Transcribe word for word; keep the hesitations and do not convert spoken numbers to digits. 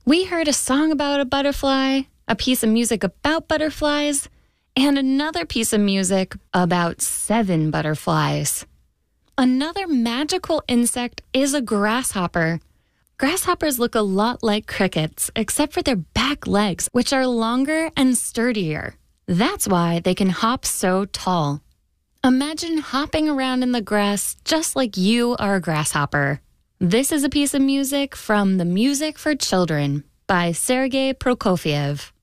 We heard a song about a butterfly, a piece of music about butterflies, and another piece of music about seven butterflies. Another magical insect is a grasshopper. Grasshoppers look a lot like crickets, except for their back legs, which are longer and sturdier. That's why they can hop so tall. Imagine hopping around in the grass just like you are a grasshopper. This is a piece of music from The Music for Children by Sergei Prokofiev.